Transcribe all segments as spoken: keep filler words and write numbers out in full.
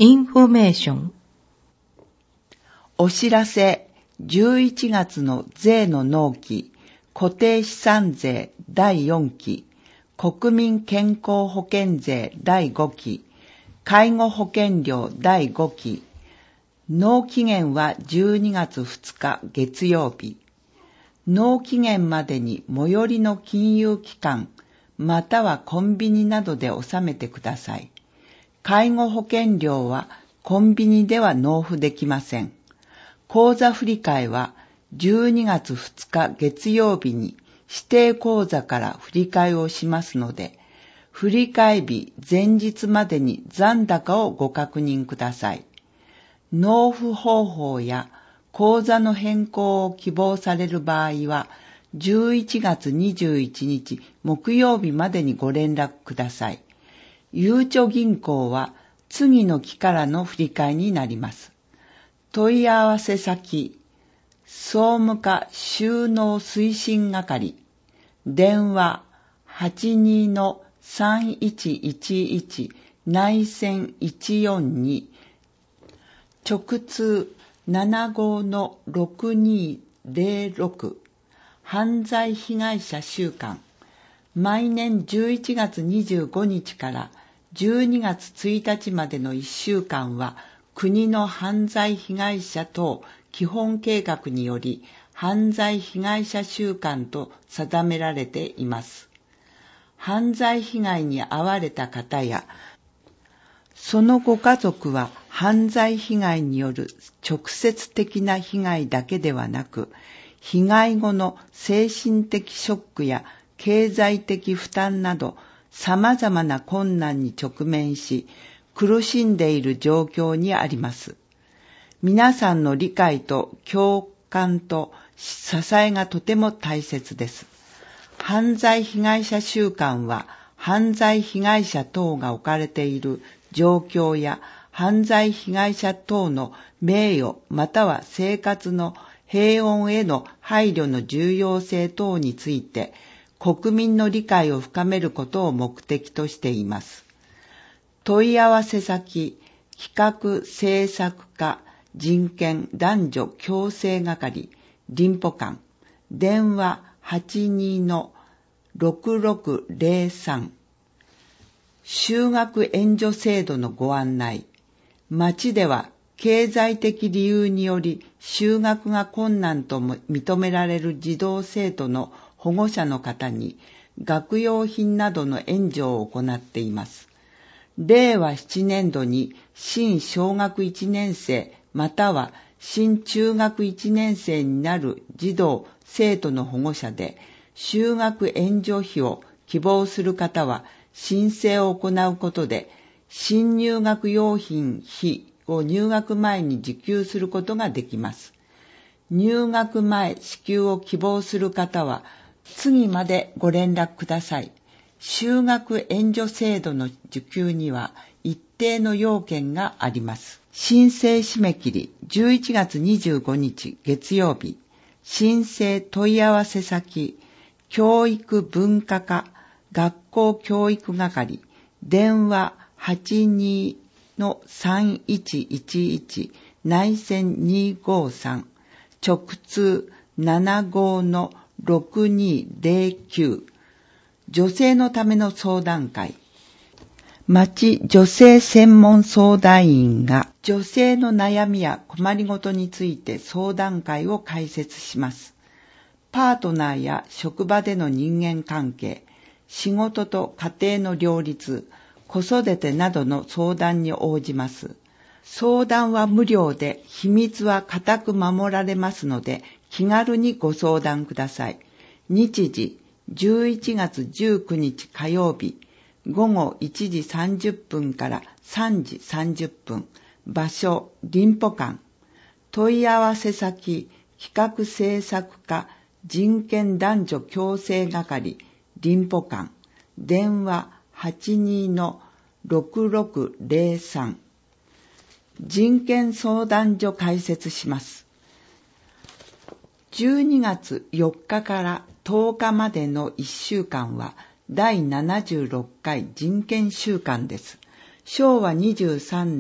インフォメーション。 お知らせ。じゅういちがつの税の納期、固定資産税だいよんき、国民健康保険税だいごき、介護保険料だいごき、納期限はじゅうにがつふつか月曜日。納期限までに最寄りの金融機関、またはコンビニなどで納めてください。介護保険料はコンビニでは納付できません。口座振替はじゅうにがつふつか月曜日に指定口座から振り替えをしますので、振替日前日までに残高をご確認ください。納付方法や口座の変更を希望される場合は、じゅういちがつにじゅういちにち木曜日までにご連絡ください。ゆうちょ銀行は次の期からの振り替えになります。問い合わせ先、総務課収納推進係、電話 はちにーさんいちいちいち 内線いちよんに、直通 ななごーろくにーぜろろく、犯罪被害者週間。毎年じゅういちがつにじゅうごにちからじゅうにがつついたちまでのいっしゅうかんは、国の犯罪被害者等基本計画により犯罪被害者週間と定められています。犯罪被害に遭われた方やそのご家族は犯罪被害による直接的な被害だけではなく、被害後の精神的ショックや経済的負担など様々な困難に直面し、苦しんでいる状況にあります。皆さんの理解と共感と支えがとても大切です。犯罪被害者週間は、犯罪被害者等が置かれている状況や犯罪被害者等の名誉または生活の平穏への配慮の重要性等について、国民の理解を深めることを目的としています。問い合わせ先、企画政策課人権男女共生係、林保官、電話 はちにーろくろくぜろさん、就学援助制度のご案内。町では経済的理由により就学が困難と認められる児童生徒の保護者の方に学用品などの援助を行っています。れいわななねんどに新小学いちねんせいまたは新中学いちねんせいになる児童生徒の保護者で就学援助費を希望する方は申請を行うことで新入学用品費を入学前に受給することができます。入学前支給を希望する方は次までご連絡ください。就学援助制度の受給には一定の要件があります。申請締め切りじゅういちがつにじゅうごにち月曜日。申請問い合わせ先、教育文化課学校教育係、電話 はちにーさんいちいちいち 内線にごさん、直通 ななごーろくにーぜろきゅう、女性のための相談会。町女性専門相談員が女性の悩みや困りごとについて相談会を開設します。パートナーや職場での人間関係、仕事と家庭の両立、子育てなどの相談に応じます。相談は無料で秘密は固く守られますので気軽にご相談ください。日時じゅういちがつじゅうくにち火曜日、ごごいちじさんじゅっぷんからさんじさんじゅっぷん、場所、林保官、問い合わせ先、企画政策課、人権男女共生係、林保官、電話 はちにーろくろくぜろさん、人権相談所開設します。じゅうにがつよっかからとおかまでのいっしゅうかんはだいななじゅうろっかい人権週間です。しょうわにじゅうさんねん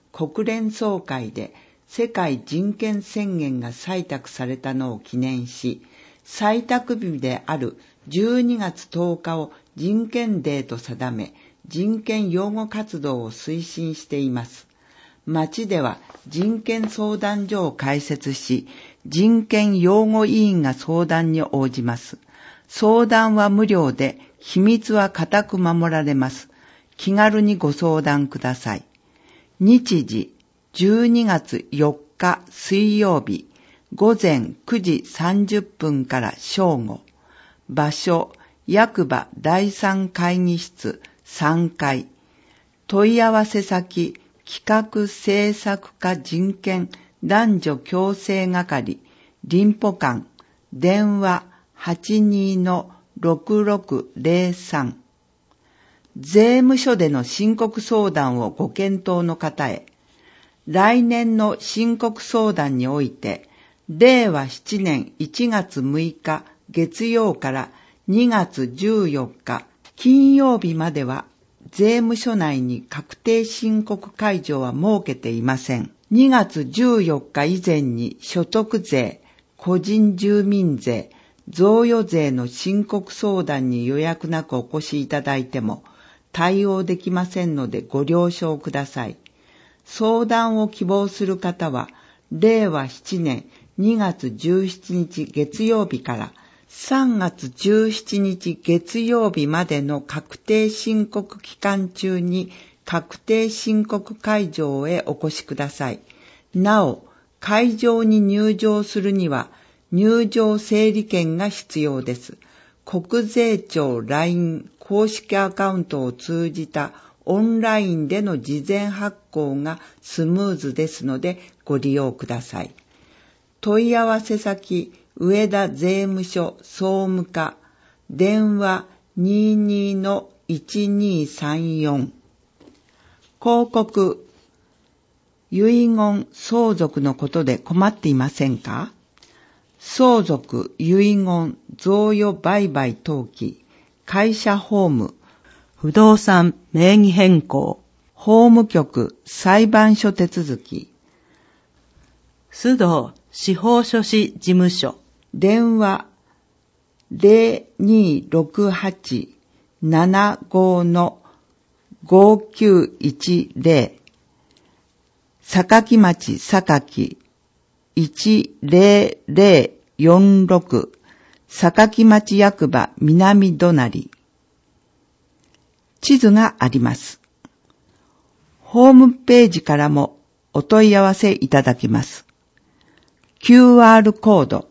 国連総会で世界人権宣言が採択されたのを記念し、採択日であるじゅうにがつとおかを人権デーと定め、人権擁護活動を推進しています。町では人権相談所を開設し、人権擁護委員が相談に応じます。相談は無料で、秘密は固く守られます。気軽にご相談ください。日時、じゅうにがつよっか水曜日、ごぜんくじさんじゅっぷんから正午。場所、役場だいさん会議室さんかい。問い合わせ先、企画政策課人権男女共生係、林保館、電話 はちにーろくろくぜろさん。税務署での申告相談をご検討の方へ。来年の申告相談において、れいわななねんいちがつむいか月曜からにがつじゅうよっか金曜日までは、税務署内に確定申告会場は設けていません。にがつじゅうよっか以前に所得税、個人住民税、贈与税の申告相談に予約なくお越しいただいても対応できませんのでご了承ください。相談を希望する方は、れいわななねんにがつじゅうしちにち月曜日からさんがつじゅうしちにち月曜日までの確定申告期間中に確定申告会場へお越しください。なお、会場に入場するには入場整理券が必要です。国税庁 ライン 公式アカウントを通じたオンラインでの事前発行がスムーズですのでご利用ください。問い合わせ先、上田税務署総務課、電話 にーにーのいちにーさんよん。広告、遺言相続のことで困っていませんか？相続、遺言、贈与売買登記、会社法務、不動産名義変更、法務局、裁判所手続き、須藤司法書士事務所、電話 ゼロにーろくはち ななごーごきゅういちぜろ、坂城町坂いちぜろぜろよんろく、坂城町役場南隣。地図があります。ホームページからもお問い合わせいただけます。キューアール コード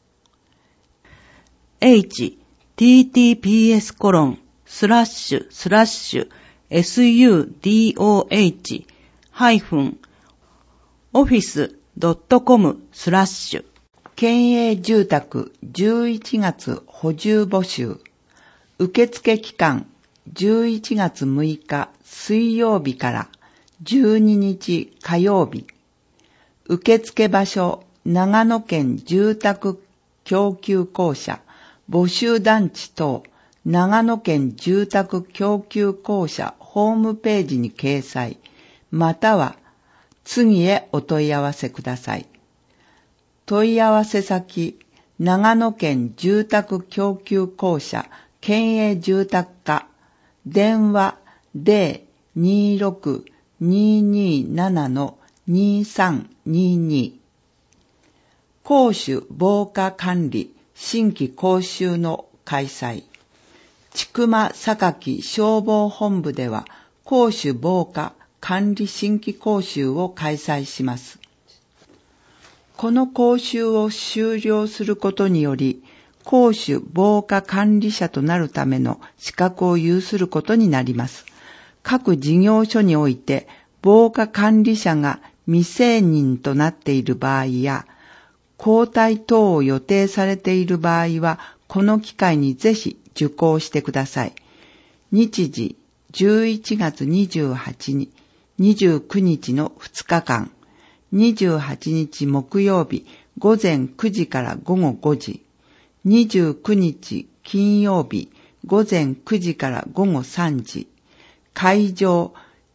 エイチティーティーピーエス コロンスラッシュスラッシュ エスユーディーオーエイチ ハイフンオフィスドットコムスラッシュ県営住宅じゅういちがつ補充募集受付期間じゅういちがつむいか水曜日からじゅうににち火曜日。受付場所、長野県住宅供給公社、募集団地等、長野県住宅供給公社ホームページに掲載、または次へお問い合わせください。問い合わせ先、長野県住宅供給公社、県営住宅課、電話 ゼロにーろく にーにーなな にーさんにーにー。公主防火管理新規講習の開催。千曲榊消防本部では公主防火管理新規講習を開催します。この講習を修了することにより、公主防火管理者となるための資格を有することになります。各事業所において防火管理者が未成年となっている場合や、交代等を予定されている場合は、この機会にぜひ受講してください。日時じゅういちがつにじゅうはちにち、にじゅうくにちのふつかかん、にじゅうはちにち木曜日ごぜんくじからごごごじ、にじゅうくにち金曜日ごぜんくじからごごさんじ、会場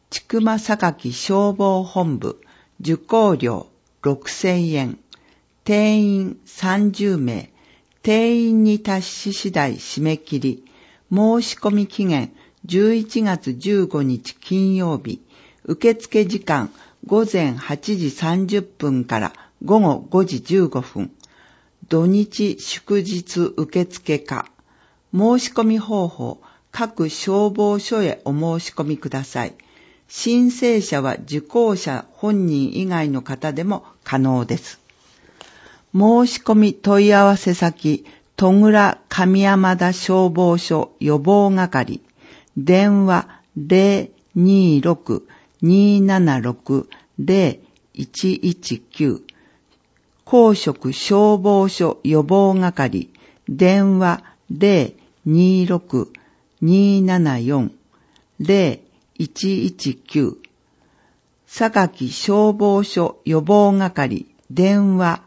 千曲榊消防本部、受講料ろくせんえん、定員さんじゅうめい、定員に達し次第締め切り、申し込み期限じゅういちがつじゅうごにち金曜日、受付時間ごぜんはちじさんじゅっぷんからごごごじじゅうごふん、土日祝日受付可。申し込み方法、各消防署へお申し込みください。申請者は受講者本人以外の方でも可能です。申し込み問い合わせ先、戸倉上山田消防署予防係、電話 ゼロにーろく にーななろく ゼロいちいちきゅう、公職消防署予防係、電話 ゼロにーろく にーななよん ゼロいちいちきゅう、榊消防署予防係、電話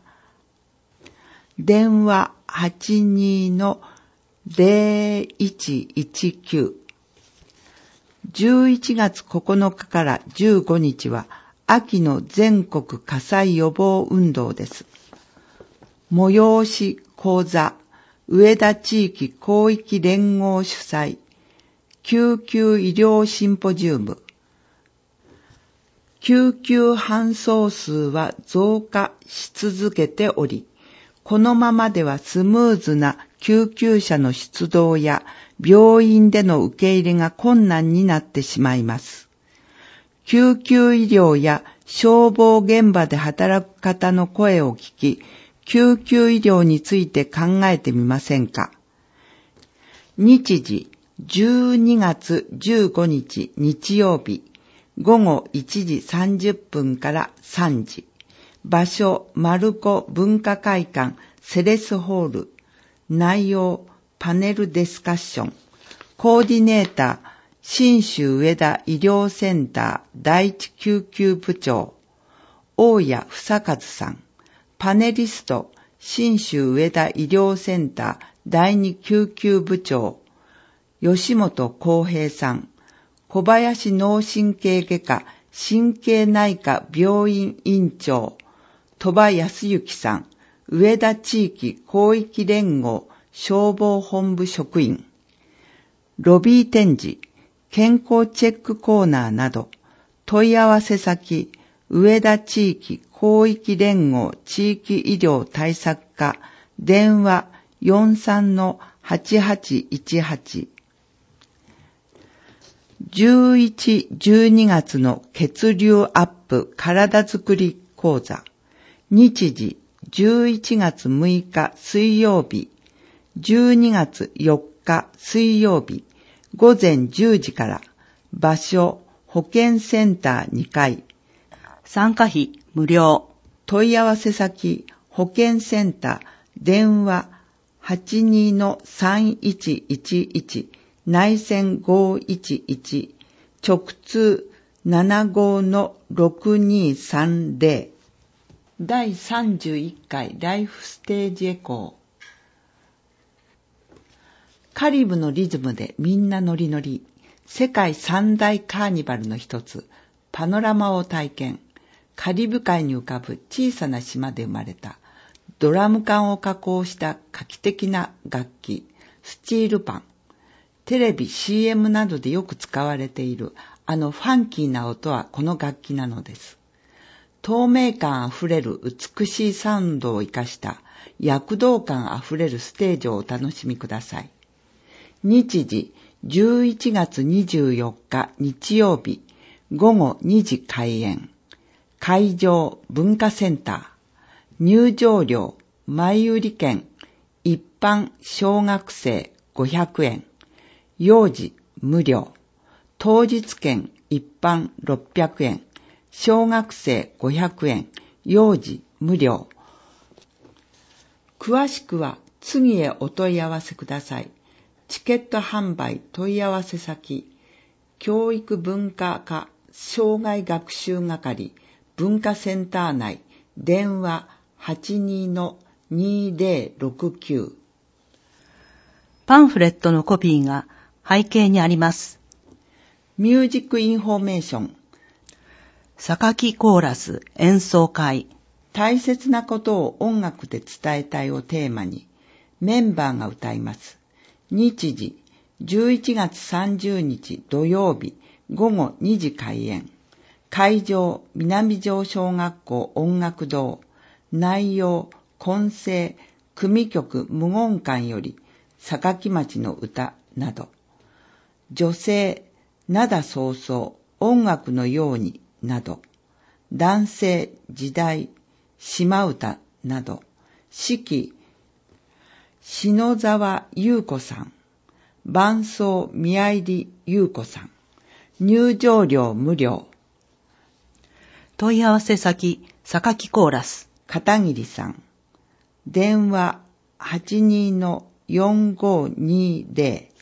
電話 はちにーのゼロいちいちきゅう。じゅういちがつここのかからじゅうごにちは秋の全国火災予防運動です。催し講座、上田地域広域連合主催、救急医療シンポジウム。救急搬送数は増加し続けており、このままではスムーズな救急車の出動や病院での受け入れが困難になってしまいます。救急医療や消防現場で働く方の声を聞き、救急医療について考えてみませんか。日時じゅうにがつじゅうごにち日曜日、ごごいちじさんじゅっぷんからさんじ。場所、マルコ文化会館セレスホール。内容、パネルディスカッション。コーディネーター、信州上田医療センター第一救急部長、大谷房和さん。パネリスト、信州上田医療センター第二救急部長、吉本康平さん。小林脳神経外科神経内科病院院長、鳥羽康之さん。上田地域広域連合消防本部職員。ロビー展示、健康チェックコーナーなど、問い合わせ先、上田地域広域連合地域医療対策課、電話 よんさんのはちはちいちはち。じゅういち、じゅうにがつの血流アップ体づくり講座。日時じゅういちがつむいか水曜日、じゅうにがつよっか水曜日、ごぜんじゅうじから。場所、保健センターにかい。 参加費無料。 問い合わせ先、保健センター、電話 はちにーのさんいちいちいち、内線ごいちいち、直通ななごのろくにさんぜろ。だいさんじゅういっかいライフステージエコー。カリブのリズムでみんなノリノリ。世界三大カーニバルの一つ、パノラマを体験。カリブ海に浮かぶ小さな島で生まれた、ドラム缶を加工した画期的な楽器、スチールパン。テレビ シーエム などでよく使われているあのファンキーな音はこの楽器なのです。透明感あふれる美しいサウンドを生かした躍動感あふれるステージをお楽しみください。日時じゅういちがつにじゅうよっか日曜日、ごごにじ開演。会場文化センター。入場料前売り券、一般小学生ごひゃくえん。幼児無料。当日券一般ろっぴゃくえん。小学生ごひゃくえん。幼児無料。詳しくは次へお問い合わせください。チケット販売問い合わせ先、教育文化課障害学習係文化センター内、電話 はちにーのにーぜろろくきゅう。 パンフレットのコピーが背景にあります。 ミュージックインフォメーション。 榊コーラス演奏会。 大切なことを音楽で伝えたいをテーマに、メンバーが歌います。日時、じゅういちがつさんじゅうにち土曜日、ごごにじ開演。会場、南城小学校音楽堂。内容、混声、組曲無言館より、榊町の歌など。女性、灘そうそう、音楽のようになど。男性、時代、島唄など。指揮、篠沢優子さん。伴奏、宮入優子さん。入場料無料。 問い合わせ先、榊コーラス。 片桐さん。電話 はちにーのよんごにーぜろ